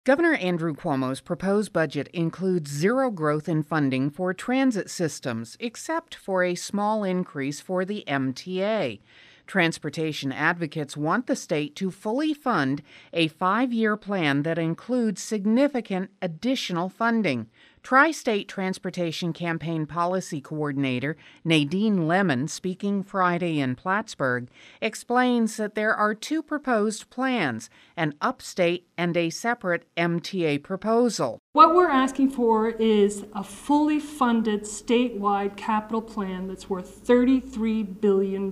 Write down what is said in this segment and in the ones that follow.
Governor Andrew Cuomo's proposed budget includes zero growth in funding for transit systems, except for a small increase for the MTA. Transportation advocates want the state to fully fund a 5-year plan that includes significant additional funding. Tri-State Transportation Campaign Policy Coordinator Nadine Lemon, speaking Friday in Plattsburgh, explains that there are two proposed plans, an upstate and a separate MTA proposal. What we're asking for is a fully funded statewide capital plan that's worth $33 billion.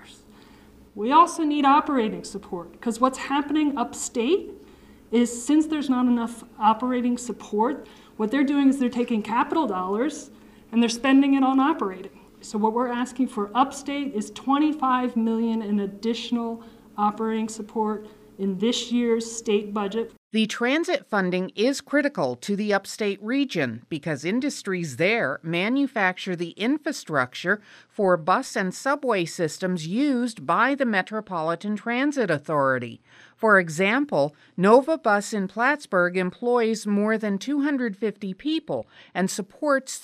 We also need operating support, because what's happening upstate is, since there's not enough operating support, what they're doing is they're taking capital dollars and they're spending it on operating. So what we're asking for upstate is $25 million in additional operating support in this year's state budget. The transit funding is critical to the upstate region because industries there manufacture the infrastructure for bus and subway systems used by the Metropolitan Transit Authority. For example, Nova Bus in Plattsburgh employs more than 250 people and supports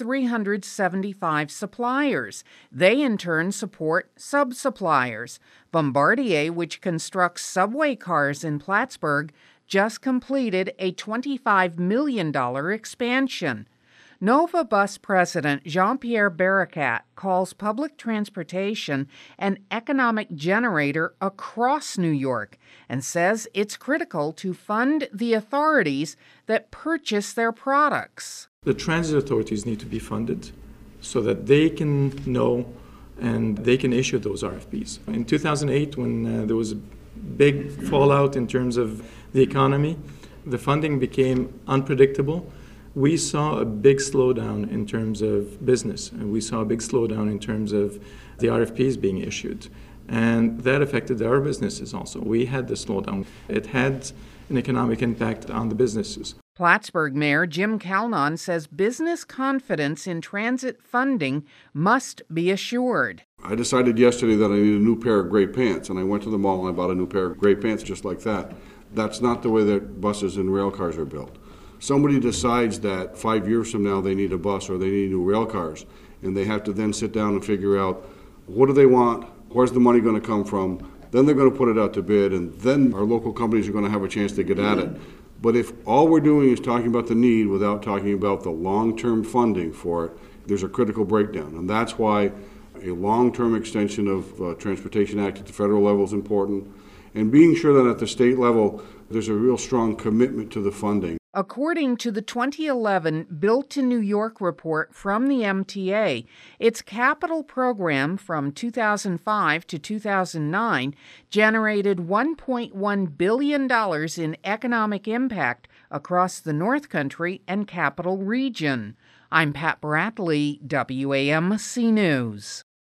375 suppliers. They in turn support sub-suppliers. Bombardier, which constructs subway cars in Plattsburgh, just completed a $25 million expansion. Nova Bus President Jean-Pierre Barakat calls public transportation an economic generator across New York and says it's critical to fund the authorities that purchase their products. The transit authorities need to be funded so that they can know and they can issue those RFPs. In 2008, when there was a big fallout in terms of the economy, the funding became unpredictable. We saw a big slowdown in terms of business, and we saw a big slowdown in terms of the RFPs being issued. And that affected our businesses also. We had the slowdown. It had an economic impact on the businesses. Plattsburgh Mayor Jim Calnon says business confidence in transit funding must be assured. I decided yesterday that I needed a new pair of gray pants, and I went to the mall and I bought a new pair of gray pants just like that. That's not the way that buses and rail cars are built. Somebody decides that 5 years from now they need a bus or they need new rail cars, and they have to then sit down and figure out what do they want, where's the money going to come from, then they're going to put it out to bid, and then our local companies are going to have a chance to get at it. But if all we're doing is talking about the need without talking about the long-term funding for it, there's a critical breakdown. And that's why a long-term extension of Transportation Act at the federal level is important, and being sure that at the state level there's a real strong commitment to the funding. According to the 2011 Built in New York report from the MTA, its capital program from 2005 to 2009 generated $1.1 billion in economic impact across the North Country and Capital Region. I'm Pat Bradley, WAMC News.